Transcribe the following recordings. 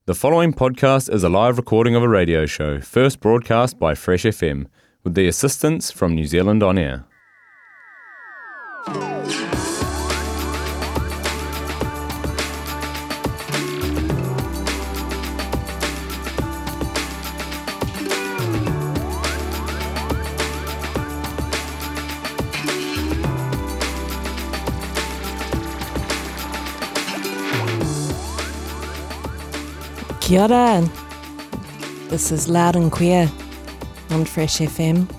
The following podcast is a live recording of a radio show, first broadcast by Fresh FM, with the assistance from New Zealand On Air. Kia ora. This is Loud and Queer on Fresh FM,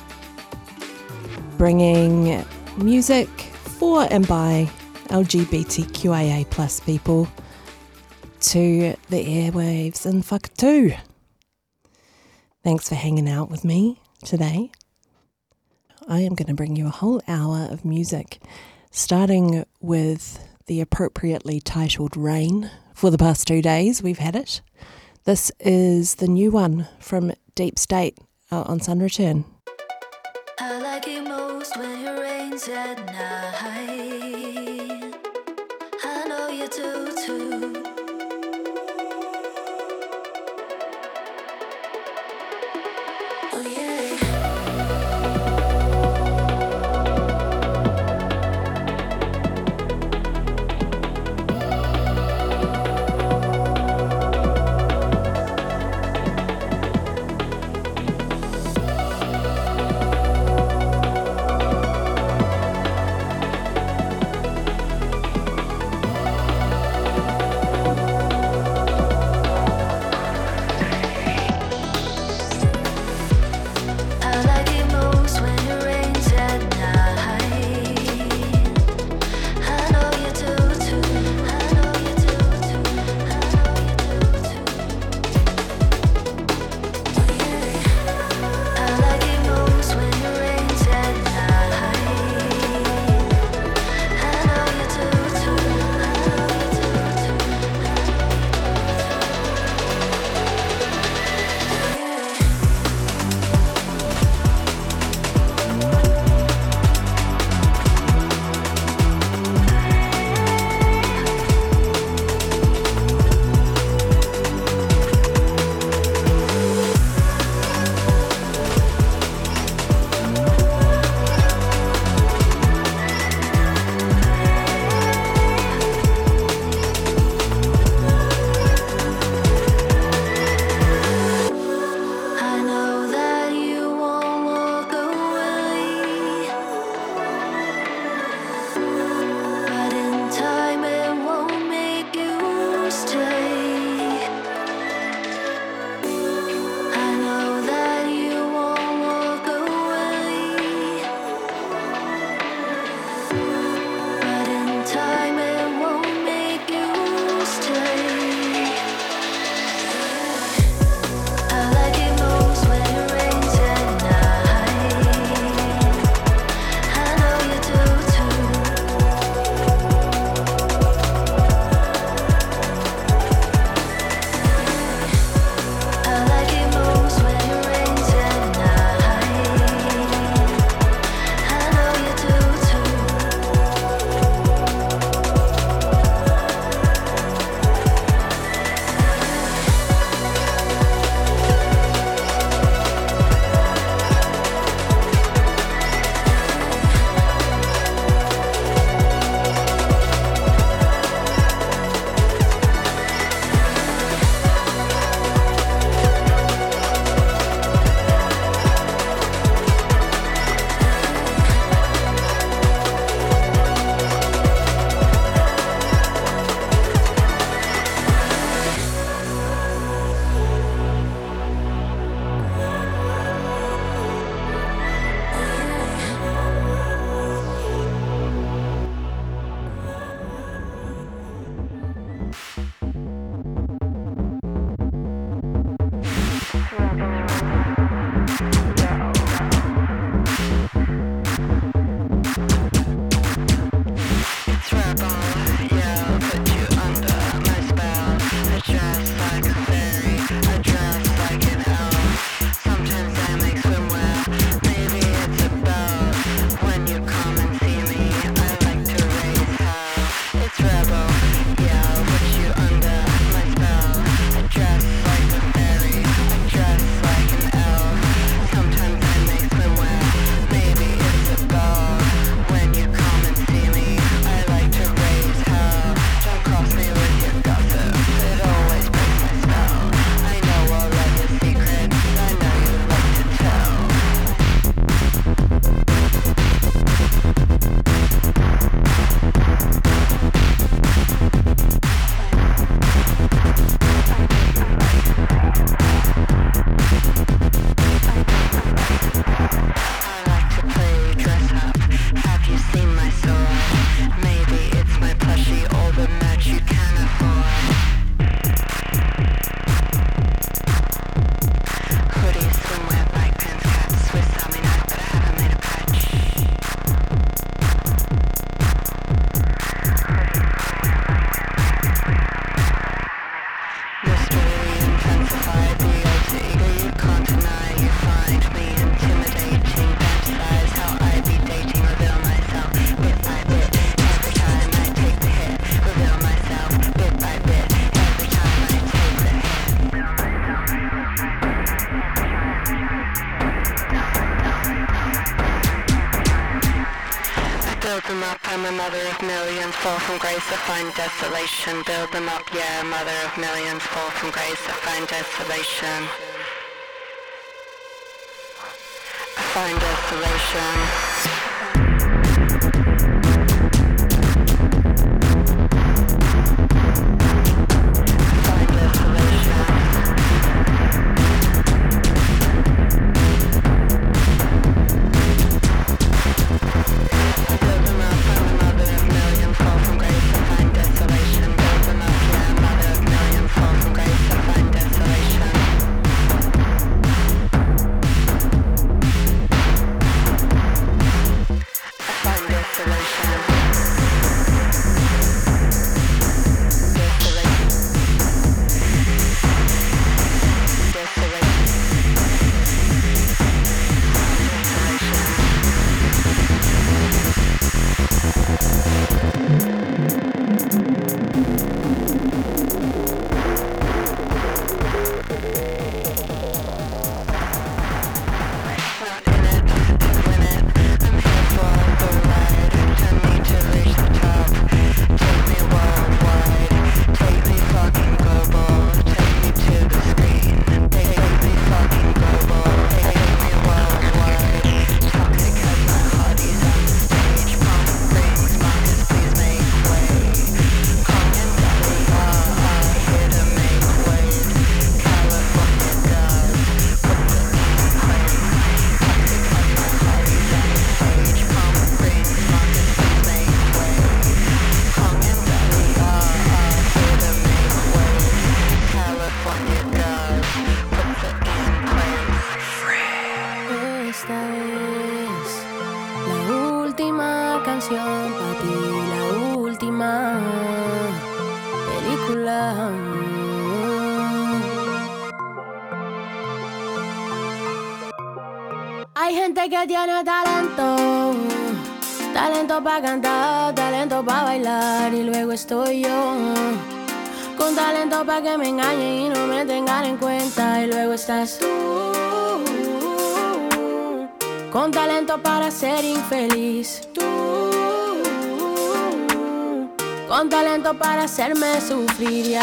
bringing music for and by LGBTQIA plus people to the airwaves in Whakatū. Thanks for hanging out with me today. I am going to bring you a whole hour of music, starting with the appropriately titled Rain. For the past 2 days, we've had it. This is the new one from Deep State out on Sun Return. I like it most when it rains at night. I know you do too. Oh yeah. mother of millions, fall from grace to find desolation. Build them up, yeah, mother of millions, fall from grace to find desolation. Find desolation. Hay gente que tiene talento, talento para cantar, talento para bailar y luego estoy yo, con talento para que me engañen y no me tengan en cuenta y luego estás tú, con talento para ser infeliz, tú, con talento para hacerme sufrir y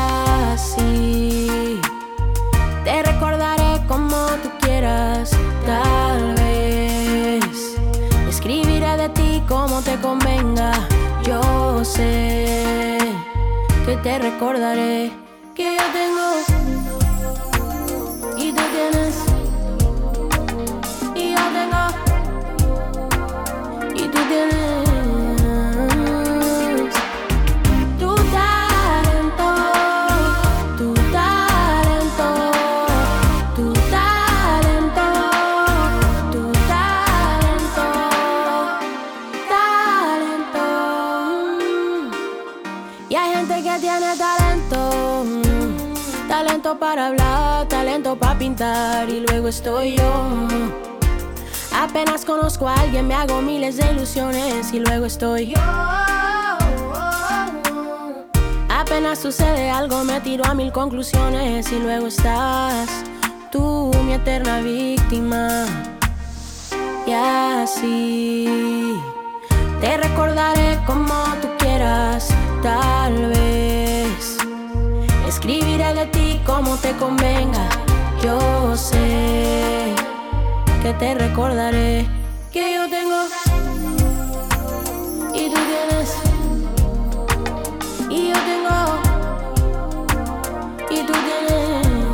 así te recordaré como tú quieras, tal vez escribiré de ti como te convenga. Yo sé que te recordaré, que yo tengo y tú tienes, y yo tengo y tú tienes. Talento para hablar, talento para pintar y luego estoy yo. Apenas conozco a alguien, me hago miles de ilusiones y luego estoy yo. Apenas sucede algo, me tiro a 1000 conclusiones y luego estás tú, mi eterna víctima. Y así te recordaré como tú quieras, tal vez escribiré de ti como te convenga. Yo sé que te recordaré, que yo tengo y tú tienes, y yo tengo y tú tienes.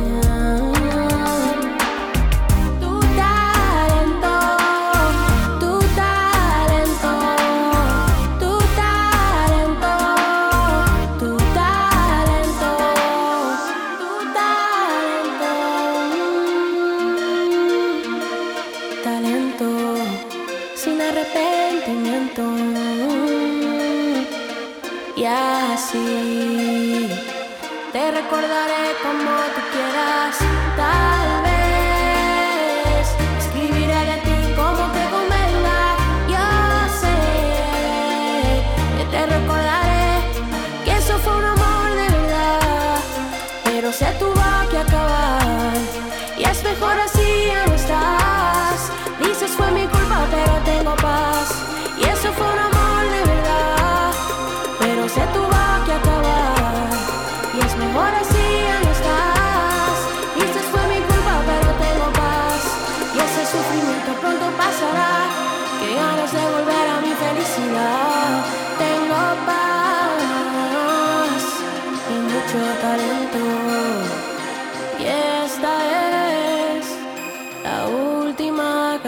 Y así te recordaré como tú quieras, tal vez escribiré de ti como te convenga. Yo sé que te recordaré, que eso fue un amor de verdad, pero se tuvo que acabar y es mejor así, ya no estás. Dices fue mi culpa pero tengo paz, y eso fue un amor de verdad.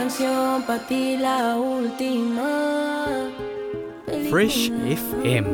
canción para ti, la última. Fresh FM.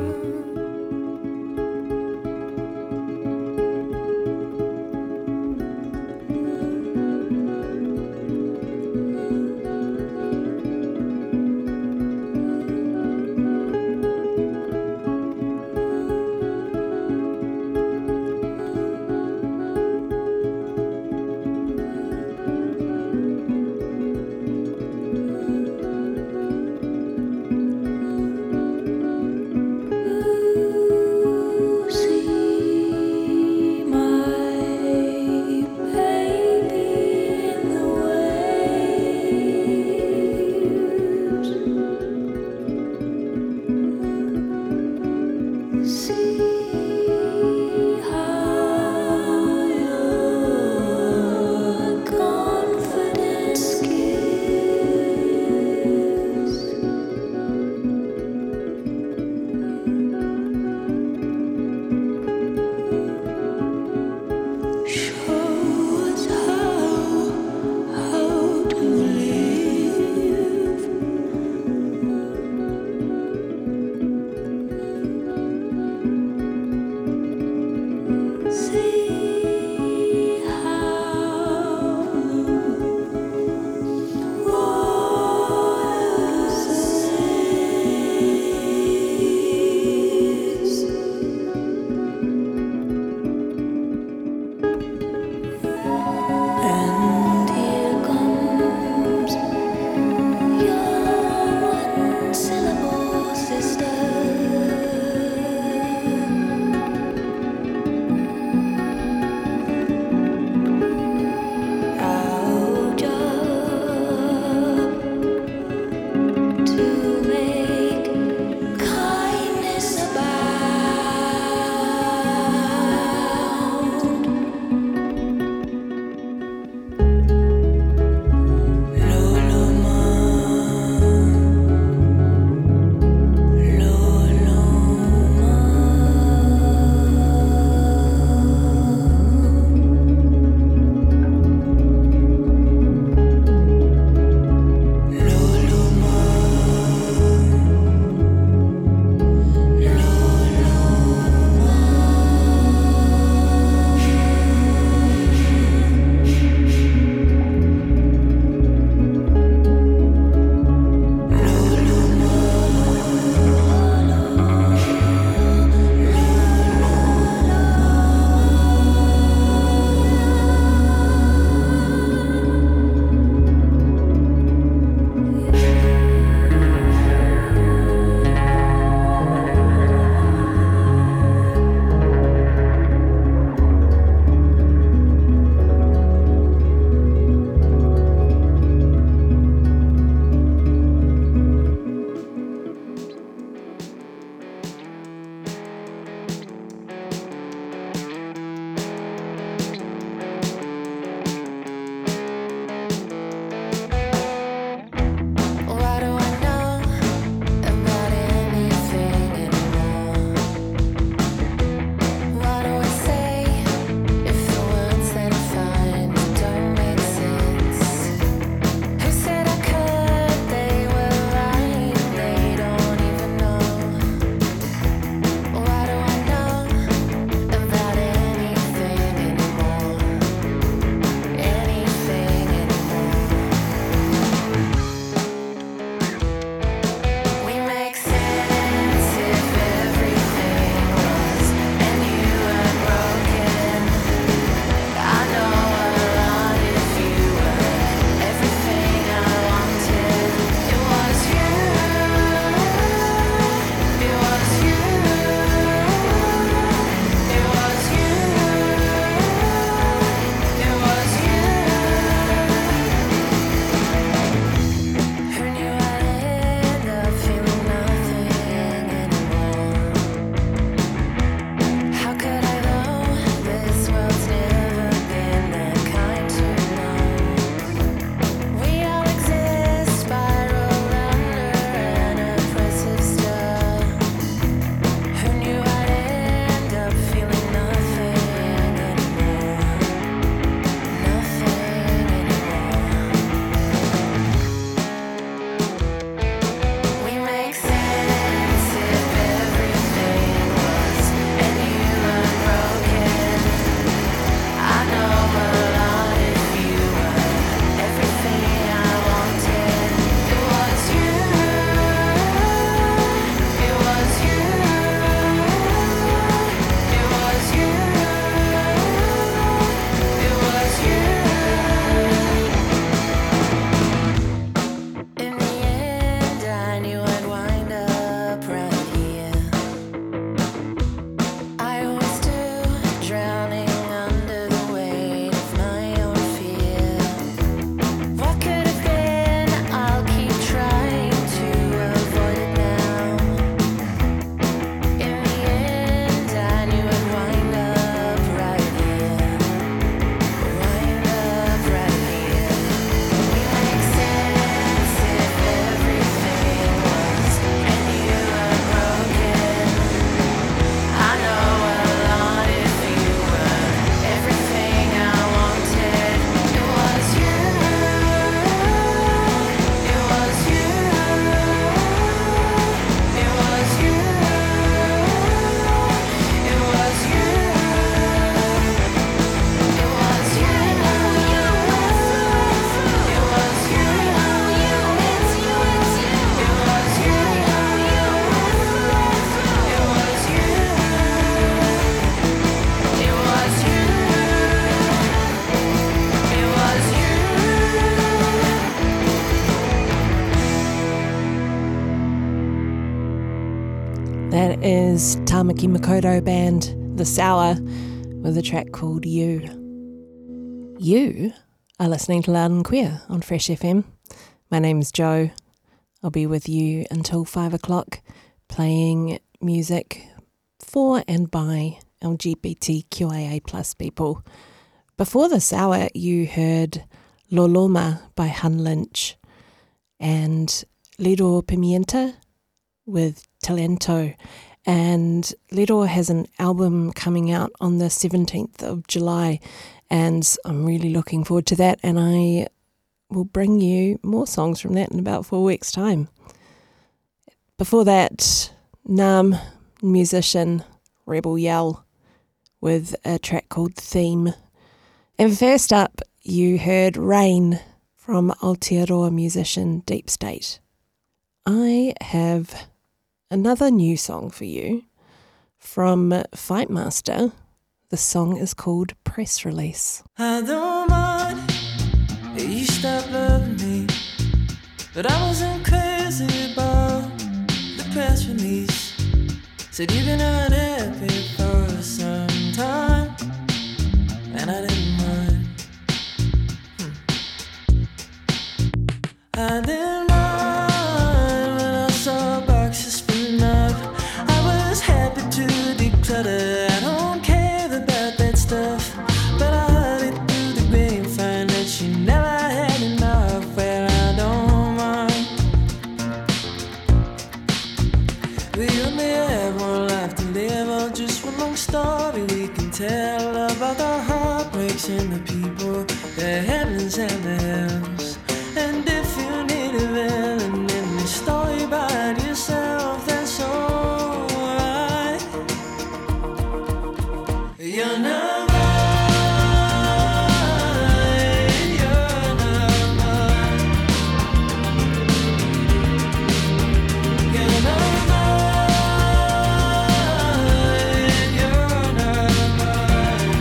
is Tamaki Makoto band The Sour with a track called You. You are listening to Loud and Queer on Fresh FM. My name's Joe. I'll be with you until 5 o'clock playing music for and by LGBTQIA plus people. Before this hour, you heard Loloma by Hun Lynch and Lidor Pimienta with Talento. And Lidor has an album coming out on the 17th of July, and I'm really looking forward to that, and I will bring you more songs from that in about 4 weeks' time. Before that, Nam musician Rebel Yell with a track called Theme. And first up, you heard Rain from Aotearoa musician Deep State. I have another new song for you from Fightmaster. The song is called Press Release. I don't mind if you stop loving me, but I wasn't crazy about the press release. Said you've been unhappy for some time, and I didn't mind. I didn't mind when I saw boxes filling up. I was happy to declutter. I don't care about that stuff, but I heard it through the grapevine that she never had enough. Well, I don't mind. We only have one life to live, or just one long story we can tell about the heartbreaks and the people, the heavens and the hells. And if you need a villain in the story about yourself, that's alright. You're not mine, you're not mine. You're not mine, you're not mine.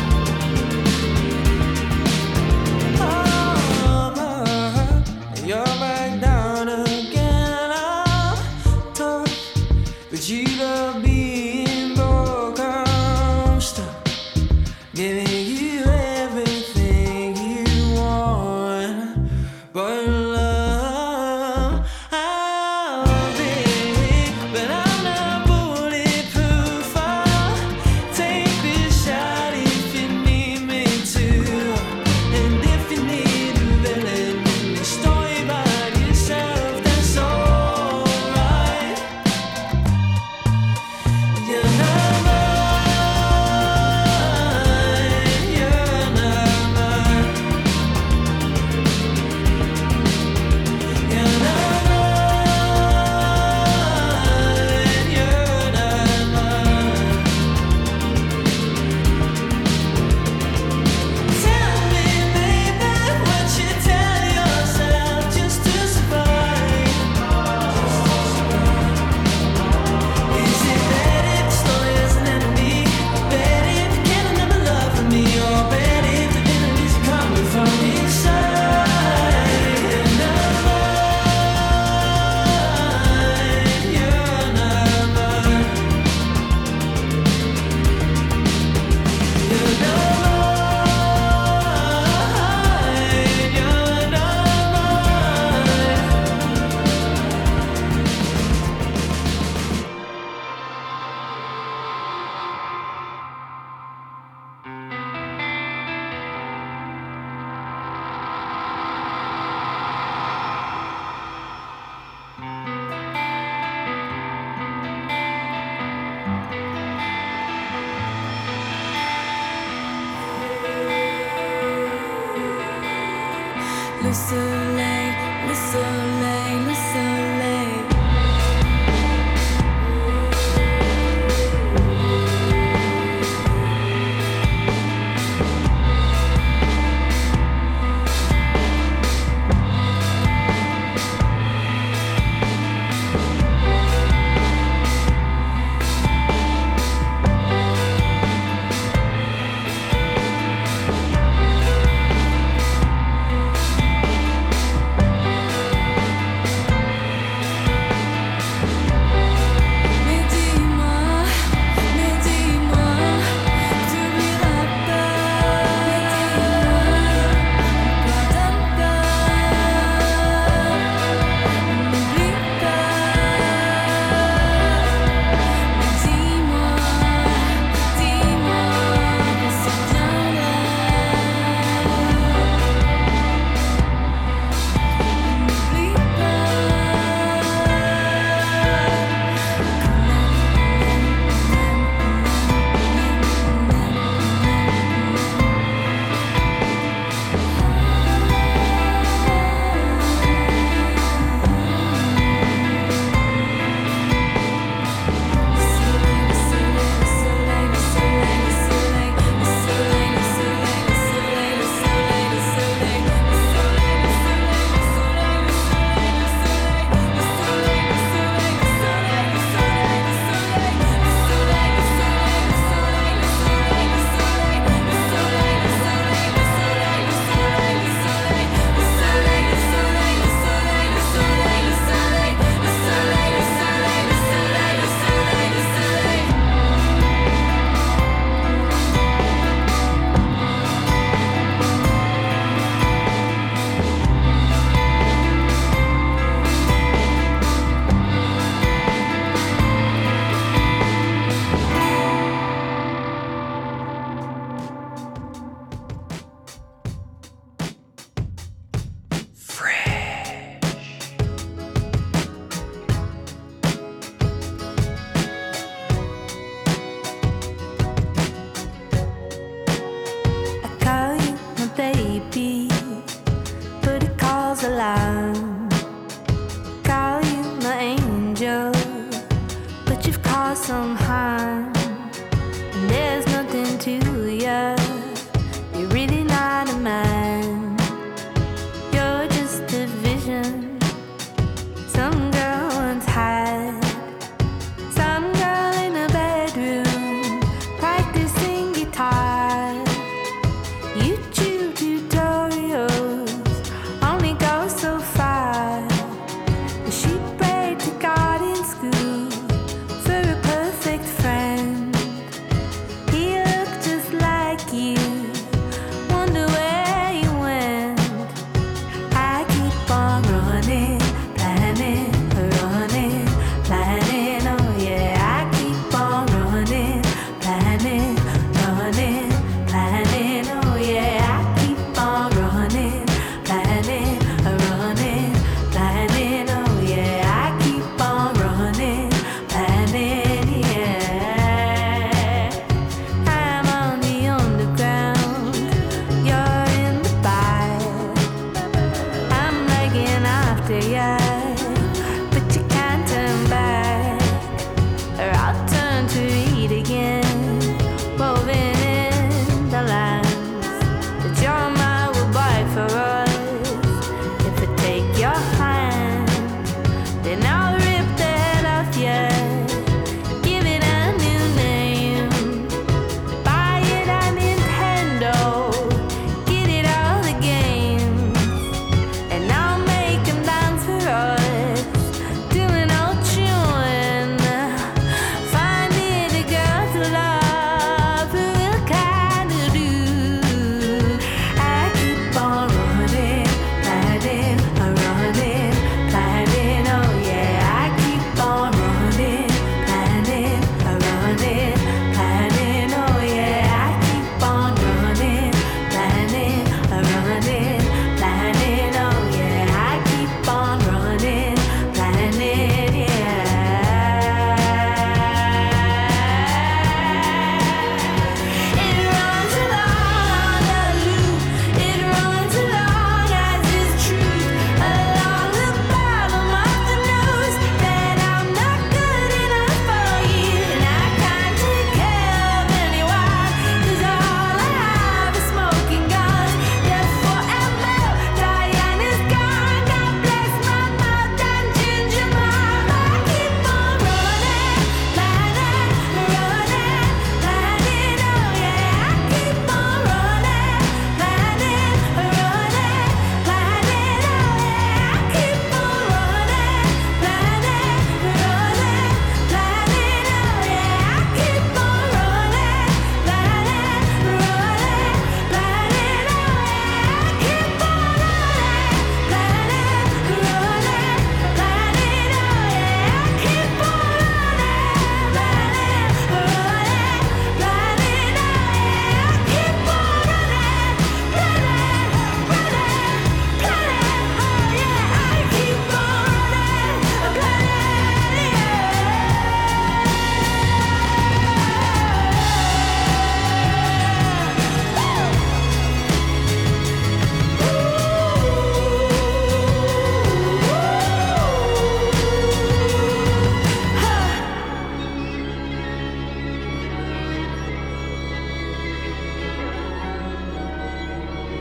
You're back down again. I'm tough, but you love being broke. I'm stuck, giving you everything you want, but love, I'll be, but I'm not bulletproof. I'll take this shot if you need me to, and if you need a villain in the story about yourself, that's alright. You're not mine, you're not mine. You're not mine, you're not mine. Tell me, baby, what you tell yourself just to survive. Is it bad if the story has an enemy? Bad if you can't remember love from me? Or bad if the enemies are coming from inside? You're not mine, you're not mine. You're not mine, you're not Le soleil, le soleil, le soleil.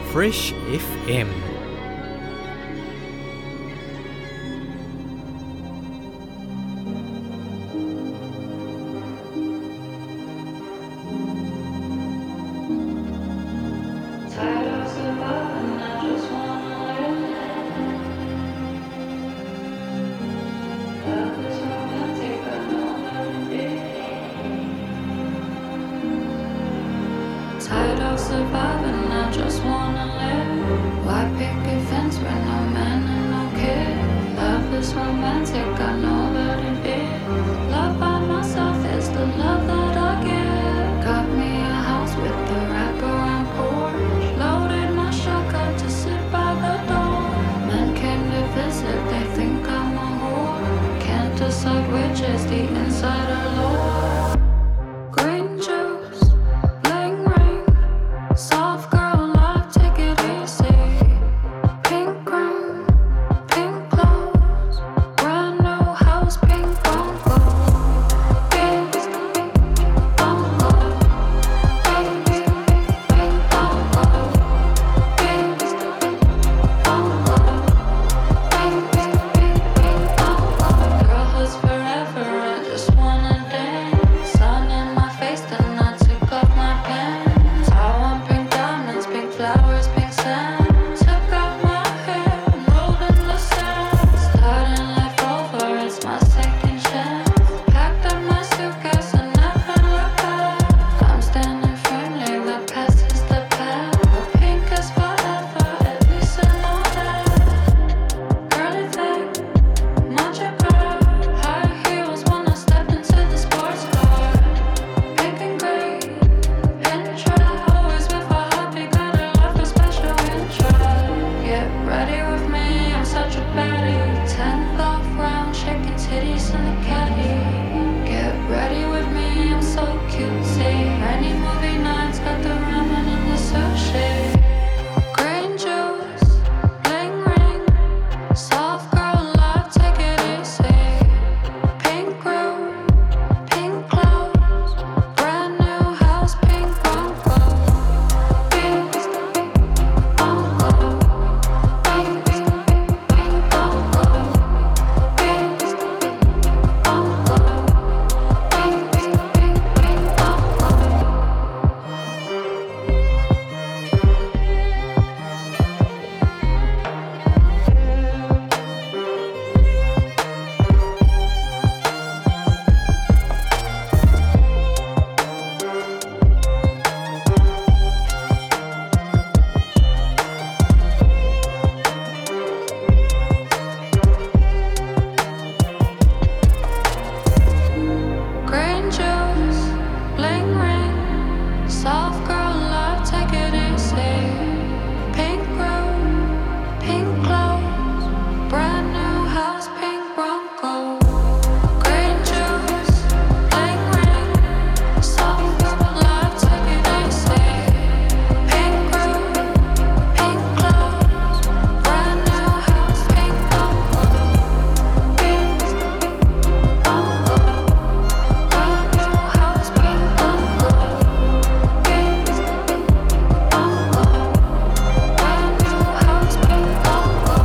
Fresh FM. Tired of surviving, I just wanna live. Why pick a fence when no man and no kid? Love is romantic, I know that it is. Love by myself is the love that I give. Got me a house with a wraparound porch. Loaded my shotgun to sit by the door. Men came to visit, they think I'm a whore. Can't decide which is the insider lore. Green juice, bling ring. Soft girl life, take it easy. Pink room, pink clothes. Brand new house, pink bongo. Pink bongo. Baby, pink bongo. Pink bongo. Baby, pink bongo. Girlhood's forever, I just wanna dance. Sun in my face, then I took off my pants. I want pink diamonds, pink flowers, pink sand. Took off my hair and rolled in the sand. Starting life over, it's my second chance. Packed up my suitcase and never looked back. I'm standing firmly, the past is the past. But pink is forever, at least I know that. Curly thing, much apart. High heels when I stepped into the sports car. Pink and gray, intro. Always with a hobby, got a love for special interest. Get ready with me, I'm such a baddie. 10th off round, shaking titties in the caddy. Get ready with me, I'm so cutesy. Rainy movie nights, got the ramen and the sushi. Green juice, bling ring. Soft girl life, take it easy. Pink room, pink clothes. Brand new house, pink bongo. Pink bongo. Baby, pink bongo. Pink bongo. Baby, pink bongo. Green juice, bling ring. Soft girl life, take it easy. Pink room, pink clothes. Brand new house, pink Bronco. Green juice, bling ring. Soft girl life, take it easy. Pink room, pink clothes. Brand new house, pink Bronco. Pink bongo. Brand new house, pink bongo. Pink bongo. Brand new house, pink bongo.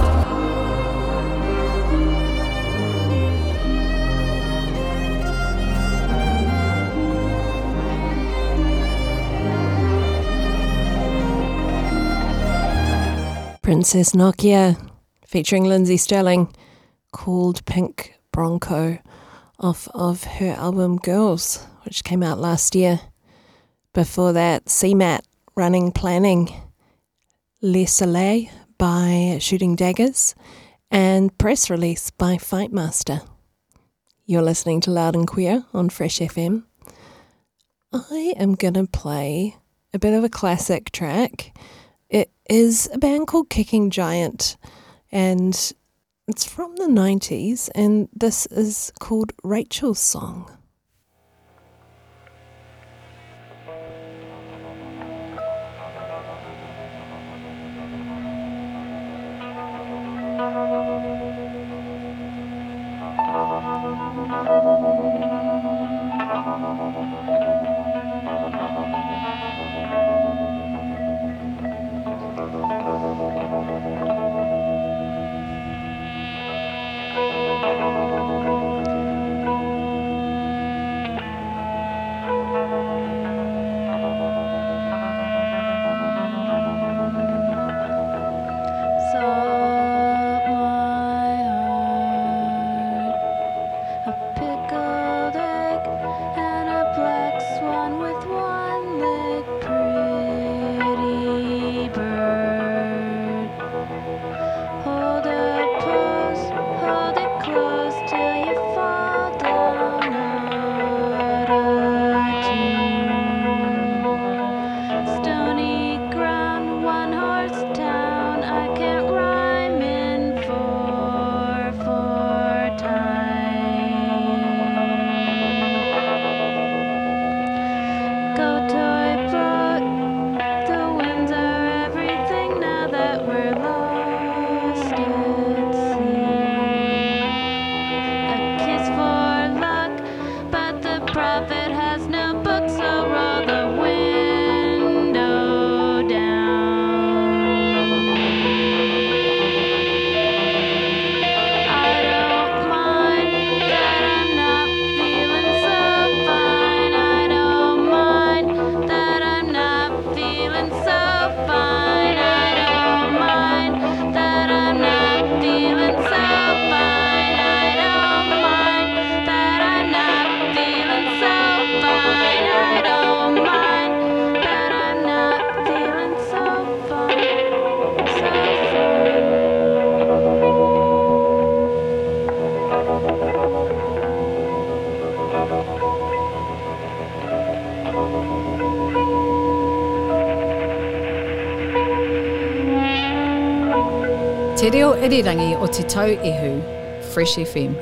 Princess Nokia, featuring Lindsay Sterling, called Pink Bronco, off of her album Girls, which came out last year. Before that, CMAT, Running Planning, Le Soleil by Shooting Daggers, and Press Release by Fightmaster. You're listening to Loud and Queer on Fresh FM. I am going to play a bit of a classic track. It is a band called Kicking Giant, and it's from the 90s, and this is called Rachel's Song. Te reo irirangi o Te Tau Ehu, Fresh FM.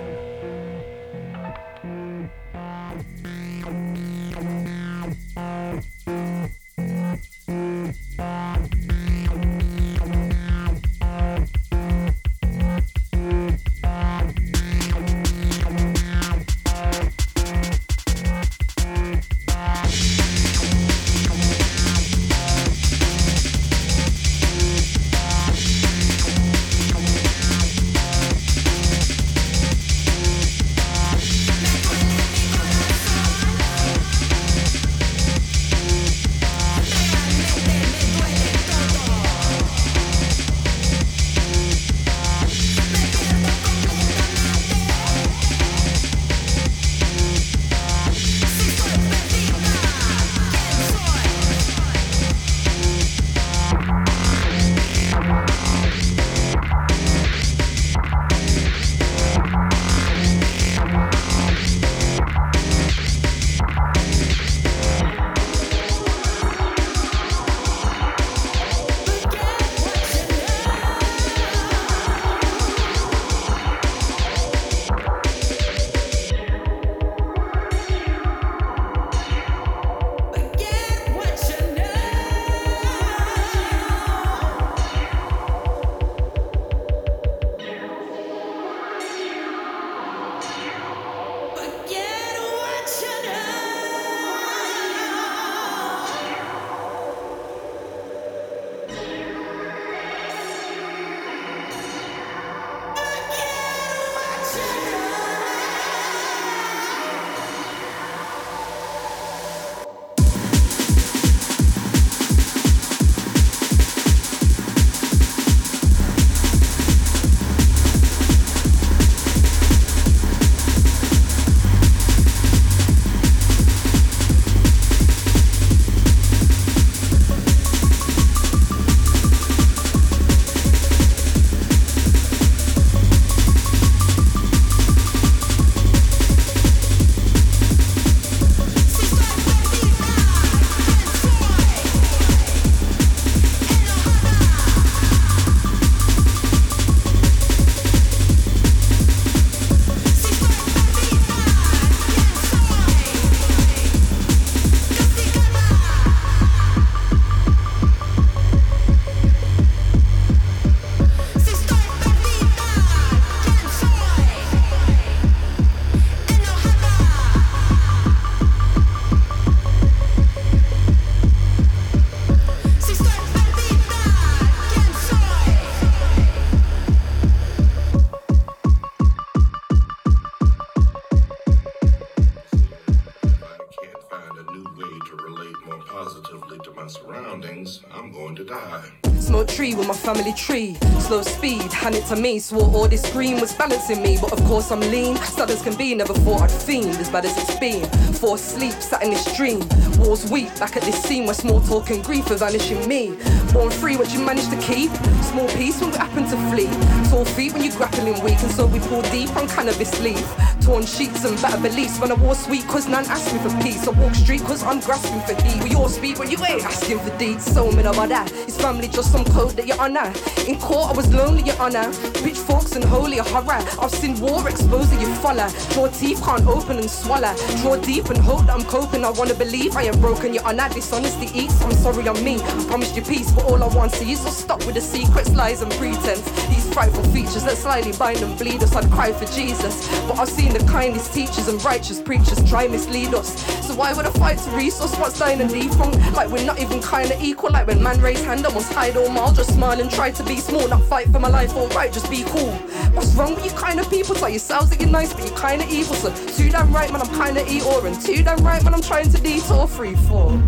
Family tree, slow speed, hand it to me. Swore all this green was balancing me, but of course I'm lean. Sad as can be, never thought I'd fiend as bad as it's been. Forced sleep, sat in this dream. Walls weep, back at this scene where small talk and grief are vanishing me. Born free, what you managed to keep. Small peace when we happen to flee. Tall feet when you're grappling weak, and so we pull deep on cannabis leaf. Torn sheets and better beliefs when I wore sweet, cause none asked me for peace. I walk street cause I'm grasping for heat. We all speak when you ain't asking for deeds. So me about that. Is family just some code that you're honor? In court I was lonely, your honor. Pitchforks and holy horror. I've seen war exposing your follow. Draw teeth, can't open and swallow. Draw deep and hope that I'm coping. I wanna believe I am broken, your honor. Dishonesty eats, I'm sorry I'm me. I promised you peace, but all I want to see is to stop with the secrets, lies and pretense. These frightful features that slightly bind and bleed us. I'd cry for Jesus, but I've seen the kindest teachers and righteous preachers try mislead us. So why would I fight to resource what's dying and defunct? Like we're not even kinda equal. Like when man raised hand, I must hide all mile. Just smile and try to be small, not fight for my life. Alright, just be cool. What's wrong with you kind of people? Tell yourselves that you're nice, but you're kinda evil. So too damn right, man, I'm kinda Eeyore, and too damn right, man, I'm trying to detour 3-4.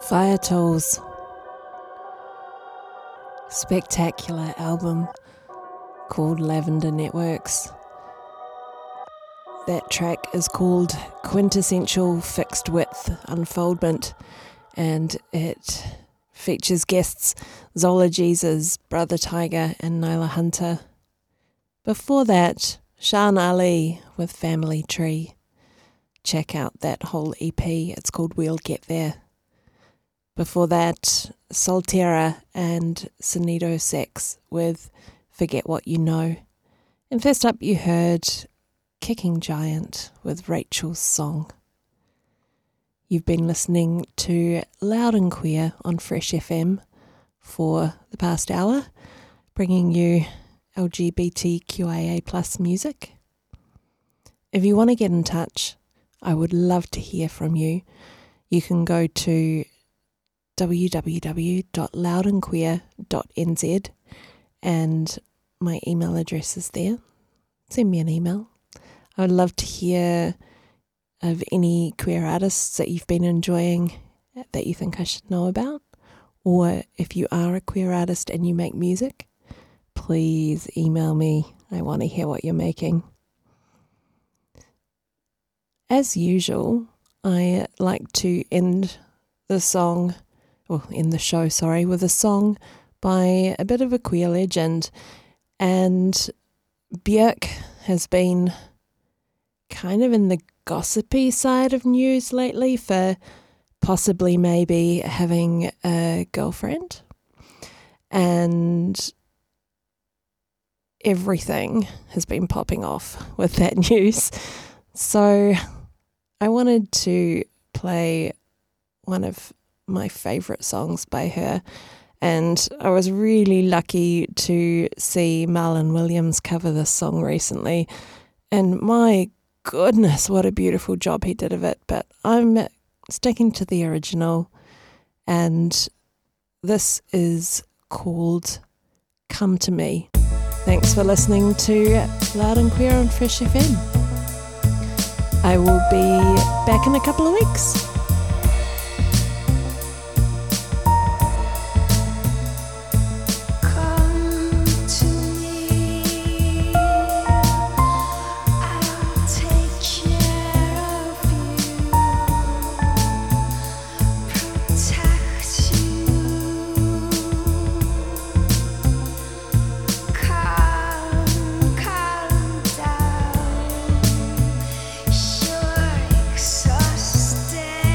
Fire Tools. Spectacular album called Lavender Networks. That track is called Quintessential Fixed Width Unfoldment, and it features guests Zola Jesus, Brother Tiger and Nyla Hunter. Before that, Shan Ali with Family Tree. Check out that whole EP, it's called We'll Get There. Before that, Solterra and Sonido Sax with Forget What You Know. And first up you heard Kicking Giant with Rachel's Song. You've been listening to Loud and Queer on Fresh FM for the past hour, bringing you LGBTQIA plus music. If you want to get in touch, I would love to hear from you. You can go to www.loudandqueer.nz and my email address is there. Send me an email. I would love to hear of any queer artists that you've been enjoying that you think I should know about, or if you are a queer artist and you make music, please email me. I want to hear what you're making. As usual, I like to end the show, with a song by a bit of a queer legend. And Björk has been kind of in the gossipy side of news lately for possibly maybe having a girlfriend. And everything has been popping off with that news. So I wanted to play one of my favourite songs by her, and I was really lucky to see Marlon Williams cover this song recently, and my goodness, what a beautiful job he did of it. But I'm sticking to the original, and this is called Come to Me. Thanks for listening to Loud and Queer on Fresh FM. I will be back in a couple of weeks. Exhausted.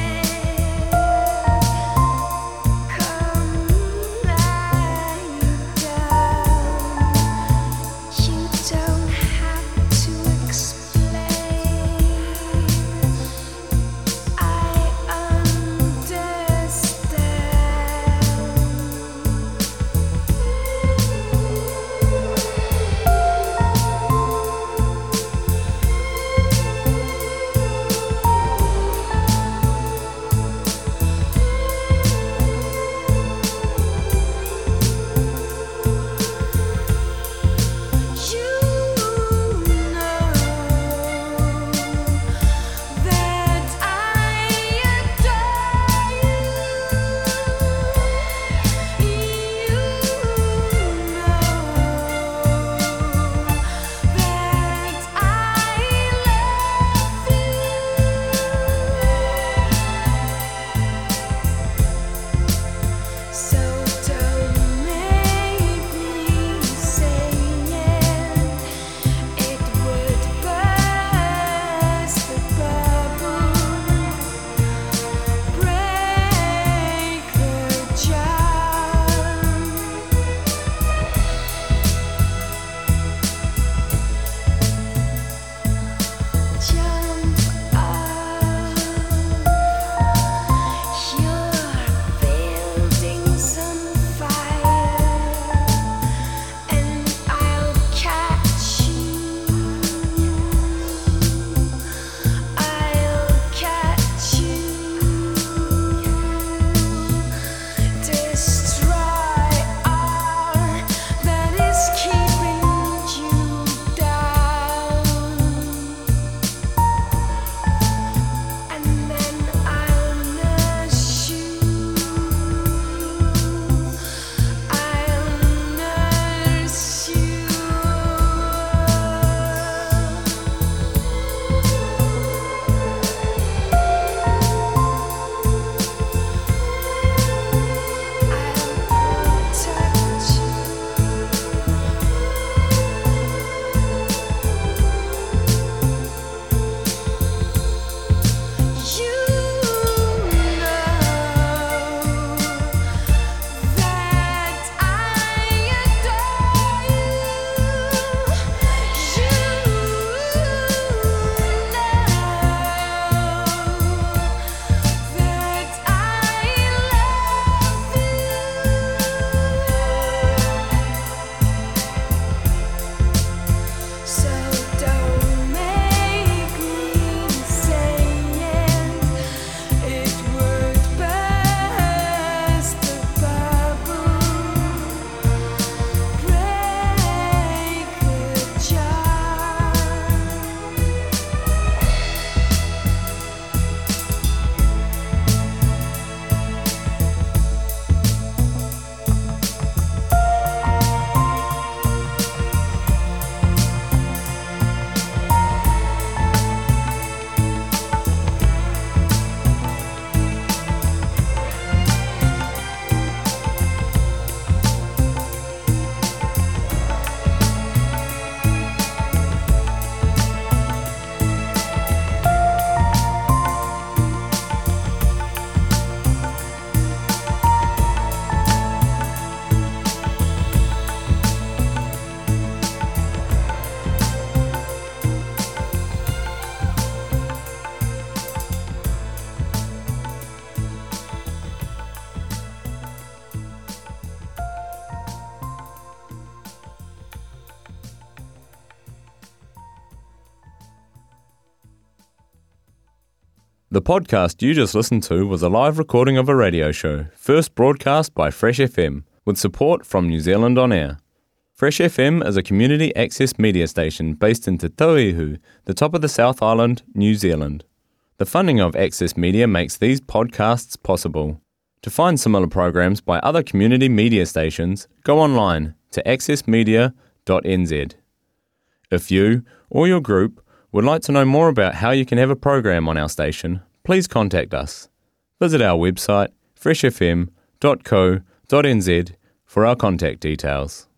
The podcast you just listened to was a live recording of a radio show, first broadcast by Fresh FM, with support from New Zealand On Air. Fresh FM is a community access media station based in Te Tauihu, the top of the South Island, New Zealand. The funding of Access Media makes these podcasts possible. To find similar programs by other community media stations, go online to accessmedia.nz. If you or your group would like to know more about how you can have a program on our station, please contact us. Visit our website freshfm.co.nz for our contact details.